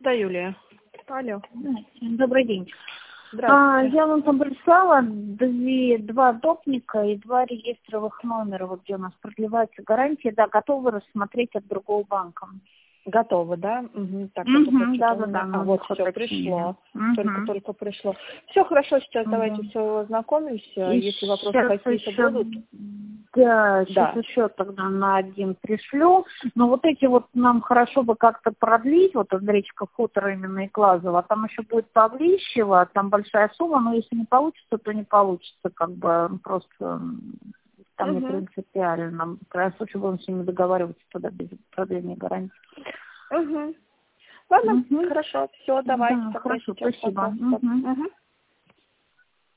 Да, Юлия. Алло. Добрый день. Здравствуйте. Я вам там прислала два допника и 2 реестровых номера, вот где у нас продлевается гарантия. Да, готовы рассмотреть от другого банка. Готовы, да? Угу. Так, да. вот все пришло. Только пришло. Все хорошо, сейчас давайте все ознакомимся. Если вопросы какие-то будут. Да, сейчас еще тогда на один пришлю. Но вот эти вот нам хорошо бы как-то продлить, вот Андрейчика, Хутора именно и Клазова. Там еще будет Павлищева, там большая сумма, но если не получится, то не получится, как бы просто там не принципиально. В крайнем случае будем с ними договариваться тогда без продления гарантии. Ладно, хорошо, все, давайте. Да, хорошо, спасибо.